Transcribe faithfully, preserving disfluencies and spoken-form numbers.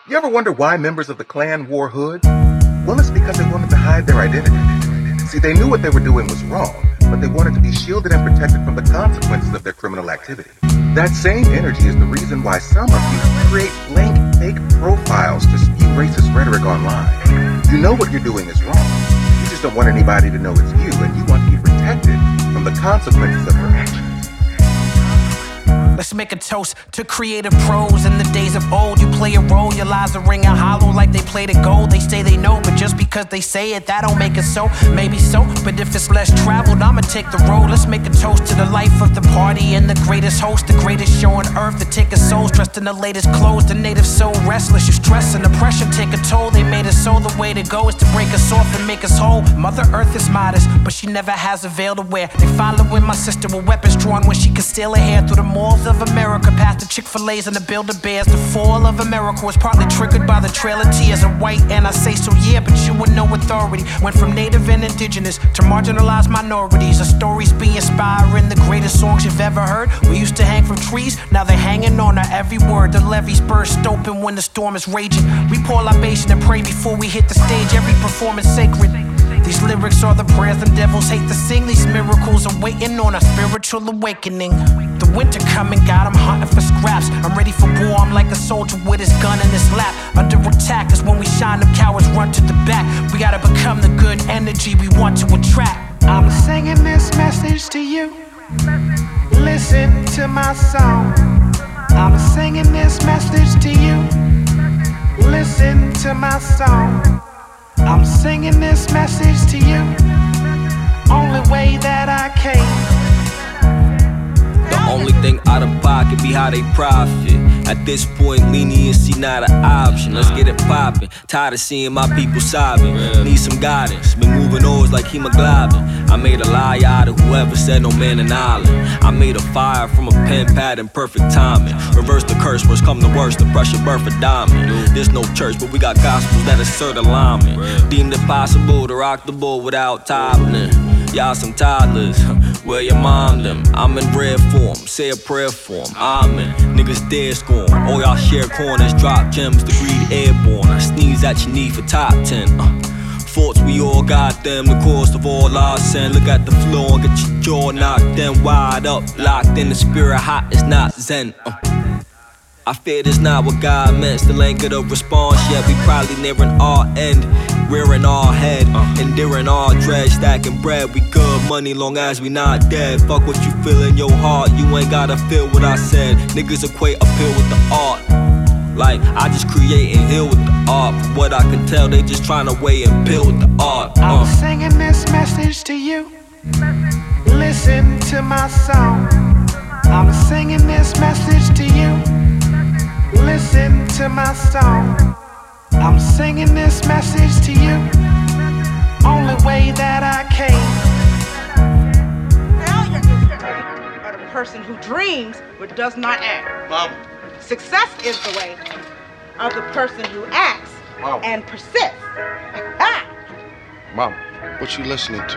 You ever wonder why members of the Klan wore hoods? Well, it's because they wanted to hide their identity. See, they knew what they were doing was wrong, but they wanted to be shielded and protected from the consequences of their criminal activity. That same energy is the reason why some of you create blank, fake profiles to spew racist rhetoric online. You know what you're doing is wrong. You just don't want anybody to know it's you, and you want to be protected from the consequences of your actions. Let's make a toast to creative pros. In the days of old, you play a role, your lies are ringing hollow like they play the gold. They say they know, but just because they say it, that don't make it so. Maybe so, but if it's less traveled, I'ma take the road. Let's make a toast to the life of the party and the greatest host, the greatest show on earth, the ticket souls dressed in the latest clothes. The native so restless, you stress and oppression take a toll. They made us so, the way to go is to break us off and make us whole. Mother Earth is modest, but she never has a veil to wear. They following my sister with weapons drawn when she can steal her hair through the malls of America, past the Chick-fil-A's and the Build-A-Bears. The fall of America was partly triggered by the Trail of Tears. I'm white and I say so, yeah, but you with no authority. Went from native and indigenous to marginalized minorities. The stories be inspiring, the greatest songs you've ever heard. We used to hang from trees, now they're hanging on our every word. The levees burst open when the storm is raging. We pour libation and pray before we hit the stage. Every performance sacred. These lyrics are the prayers them devils hate to sing. These miracles are waiting on a spiritual awakening. The winter coming, God, I'm hunting for scraps. I'm ready for war, I'm like a soldier with his gun in his lap. Under attack is when we shine, them cowards run to the back. We gotta become the good energy we want to attract. I'm singing this message to you. Listen to my song. I'm singing this message to you. Listen to my song. I'm singing this message to you. Only way that I can. The only thing out of pocket be how they profit. At this point, leniency not an option. Let's get it poppin'. Tired of seeing my people sobbing. Need some guidance. Been moving always like hemoglobin. I made a lie out of whoever said no man an island. I made a fire from a pen pad in perfect timing. Reverse the curse, worst come the worst. The pressure birth a diamond. There's no church, but we got gospels that assert alignment. Deemed it possible to rock the boat without toppling. Y'all some toddlers, where your mom them? I'm in red form, say a prayer for 'em. Amen. Niggas dead scorn. All y'all share corners, drop gems, the greed airborne. I sneeze at your knee for top ten. Uh, Thoughts we all got them, the cost of all our sin. Look at the floor and get your jaw knocked then wide up, locked in the spirit hot, it's not zen. Uh. I fear this not what God meant. Still ain't get a response yet. We probably nearing our end. Rearing our head, uh, enduring our dread. Stacking bread, we good money long as we not dead. Fuck what you feel in your heart. You ain't gotta feel what I said. Niggas equate appeal with the art. Like, I just create and heal with the art. From what I can tell, they just tryna weigh and build with the art. uh. I'm singing this message to you. Listen to my song. I'm singing this message to you. Listen to my song. I'm singing this message to you. Only way that I can. Failure is the person who dreams but does not act. Mom. Success is the way of the person who acts Mom. and persists. Mom, what you listening to?